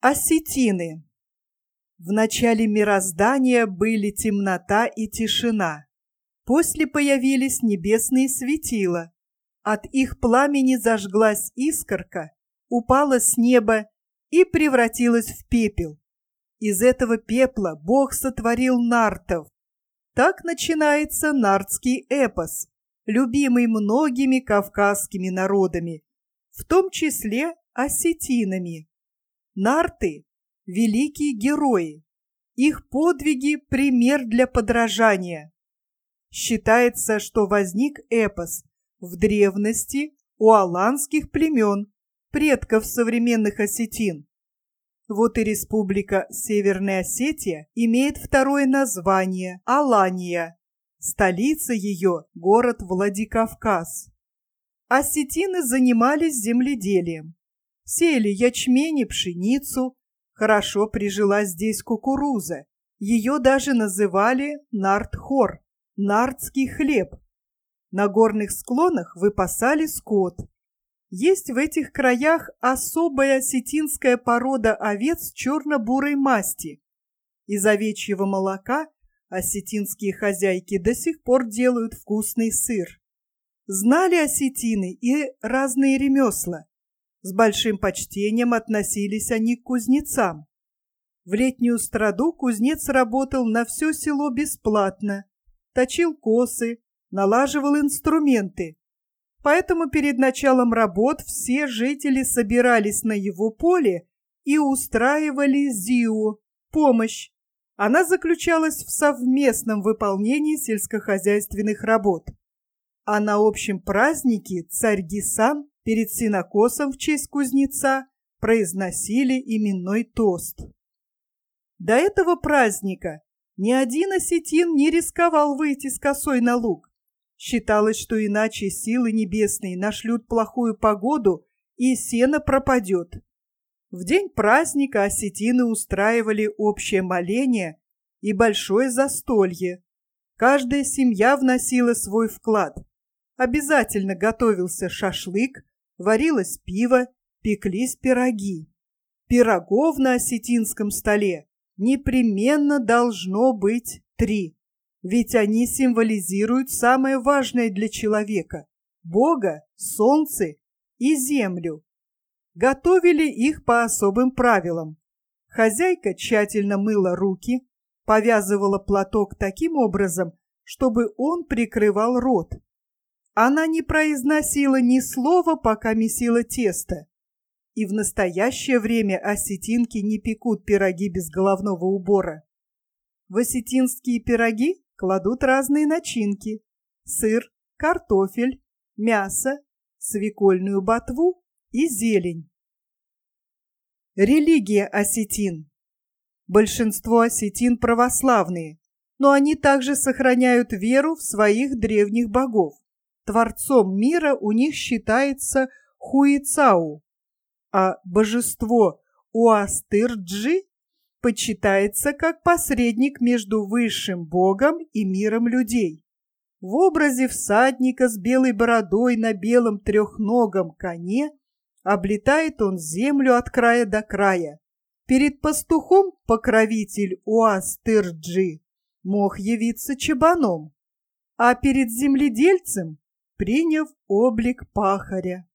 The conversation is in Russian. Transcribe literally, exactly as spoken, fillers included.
Осетины. В начале мироздания были темнота и тишина. После появились небесные светила. От их пламени зажглась искорка, упала с неба и превратилась в пепел. Из этого пепла Бог сотворил нартов. Так начинается нартский эпос, любимый многими кавказскими народами, в том числе осетинами. Нарты – великие герои. Их подвиги – пример для подражания. Считается, что возник эпос в древности у аланских племен, предков современных осетин. Вот и республика Северная Осетия имеет второе название – Алания. Столица ее – город Владикавказ. Осетины занимались земледелием. Сеяли ячмень и пшеницу. Хорошо прижилась здесь кукуруза. Ее даже называли нартхор – нартский хлеб. На горных склонах выпасали скот. Есть в этих краях особая осетинская порода овец черно-бурой масти. Из овечьего молока осетинские хозяйки до сих пор делают вкусный сыр. Знали осетины и разные ремесла. С большим почтением относились они к кузнецам. В летнюю страду кузнец работал на все село бесплатно, точил косы, налаживал инструменты. Поэтому перед началом работ все жители собирались на его поле и устраивали зиу – помощь. Она заключалась в совместном выполнении сельскохозяйственных работ. А на общем празднике царь Гисан перед сенокосом в честь кузнеца произносили именной тост. До этого праздника ни один осетин не рисковал выйти с косой на луг. Считалось, что иначе силы небесные нашлют плохую погоду, и сено пропадет. В день праздника осетины устраивали общее моление и большое застолье. Каждая семья вносила свой вклад. Обязательно готовился шашлык, варилось пиво, пеклись пироги. Пирогов на осетинском столе непременно должно быть три, ведь они символизируют самое важное для человека – Бога, солнце и землю. Готовили их по особым правилам. Хозяйка тщательно мыла руки, повязывала платок таким образом, чтобы он прикрывал рот. Она не произносила ни слова, пока месила тесто. И в настоящее время осетинки не пекут пироги без головного убора. В осетинские пироги кладут разные начинки – сыр, картофель, мясо, свекольную ботву и зелень. Религия осетин. Большинство осетин православные, но они также сохраняют веру в своих древних богов. Творцом мира у них считается Хуицау, а божество Уастырджи почитается как посредник между высшим богом и миром людей. В образе всадника с белой бородой на белом трехногом коне облетает он землю от края до края. Перед пастухом покровитель Уастырджи мог явиться чабаном, а перед земледельцем приняв облик пахаря.